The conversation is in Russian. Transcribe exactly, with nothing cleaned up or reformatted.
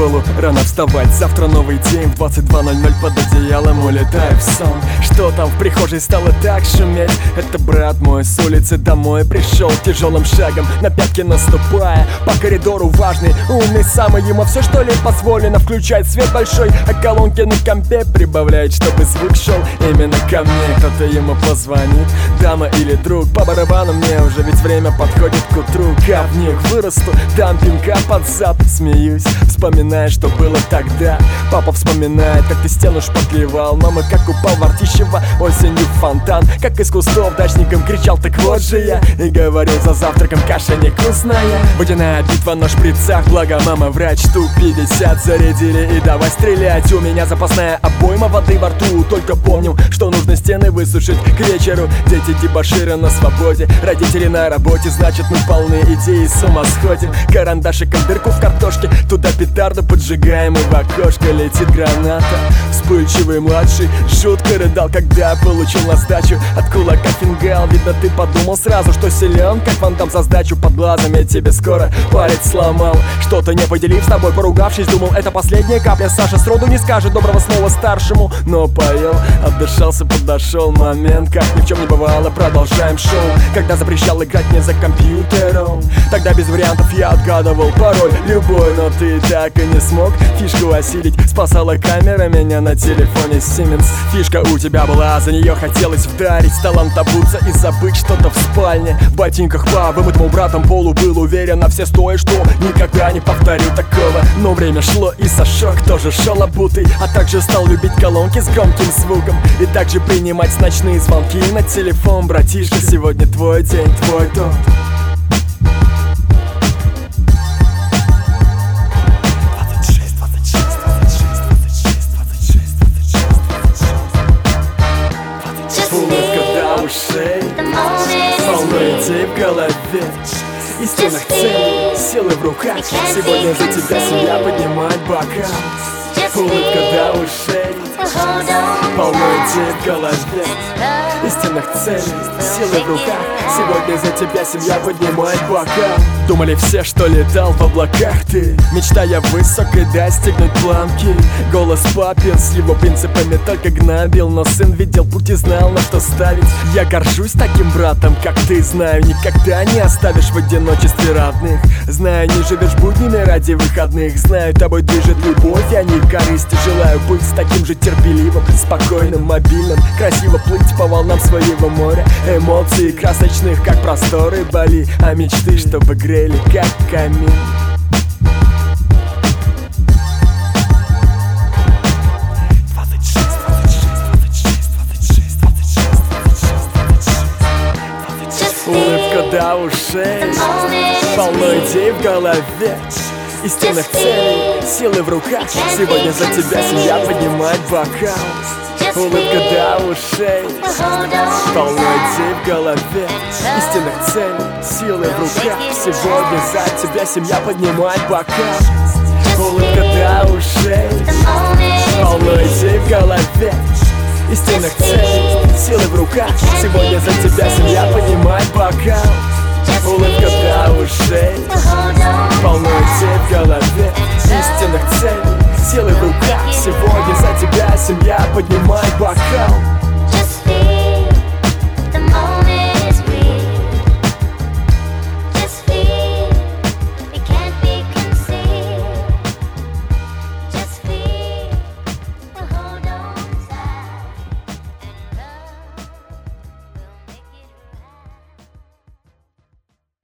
школу, рано вставать, завтра новый день. В двадцать два ноль ноль под одеялом улетаю в сон. Что там в прихожей стало так шуметь? Это брат мой с улицы домой пришел тяжелым шагом, на пятки наступая. По коридору важный, умный самый, ему все что ли позволено. Включает свет большой, а колонки на компе прибавляет, чтобы звук шел именно ко мне. Кто-то ему позвонит, дама или друг, по барабану мне уже, ведь время подходит к утру. Как в них вырасту, дам пинка под зад. Смеюсь, вспоминая, что было тогда. Папа вспоминает, как ты стену шпаклевал. Мама, как упал в Артищево осенью в фонтан. Как из кустов дачникам кричал, так вот же я. И говорил за завтраком, каша невкусная. Водяная битва на шприцах, благо мама врач. Штук пятьдесят зарядили и давай стрелять. У меня запасная обойма воды во рту. Только помню, что нужно стены высушить к вечеру. Дети дебоширы на свободе, родители на работе, значит мы полны идей, с ума сходим. Карандашиком дырку в картошке, туда петарду поджигаем, и в окошко летит граната. Вспыльчивый младший жутко рыдал, когда получил на сдачу от кулака фингал. Видно, ты подумал сразу, что силен, как фантом за сдачу. Под глазом я тебе скоро палец сломал. Что-то не поделив с тобой, поругавшись, думал, это последняя капля. Саша сроду не скажет доброго слова старшему. Но поел, отдышался, подошел момент, как ни в чем не бывало, продолжаем шоу. Когда запрещал играть мне за компьютером, тогда без вариантов я отгадывал пароль любой. Но ты так и не смог фишку осилить. Спасала камера меня на телефоне Siemens. Фишка у тебя была, за нее хотелось вдарить. Талант обуться и забыть что-то в спальне. В ботинках по вымытому братом полу был уверен на все сто, что никогда не повторю такого. Но время шло и Сашок тоже шел обутый, а также стал любить колонки с громким звуком. И также принимать ночные звонки на телефон. Братишка, сегодня твой день, твой тот. Полно идей в голове, и стенах целей, силы в руках. Сегодня за тебя семья поднимает бокал. Улыбка до ушей, полно идей в голове, и стенах целей, силы в руках. Сегодня за тебя семья поднимает бокал. Думали все, что летал в облаках ты, мечтая высоко достигнуть планки. Голос папин с его принципами только гнобил, но сын видел путь и знал, на что ставить. Я горжусь таким братом, как ты, знаю, никогда не оставишь в одиночестве родных. Знаю, не живешь буднями ради выходных. Знаю, тобой движет любовь, а не корысть. Желаю быть с таким же терпеливым, спокойным, мобильным. Красиво плыть по волнам своего моря. Эмоции красочных, как просторы Бали, а мечты, чтобы грели, как камин. Улыбка до ушей, полно идей в голове, и стенах целей, силы в руках. Сегодня за тебя семья поднимает бокал. Улыбка до ушей, полно идей в голове, и стенах целей, силы в руках. Сегодня за тебя семья поднимает бокал. Улыбка до ушей, полно идей в голове, и стенах целей, силы в руках. Сегодня за тебя семья поднимает бокал. Улыбка до ушей, полно идей в голове, и стенах целей, силы в руках. Сегодня за тебя семья поднимает бокал.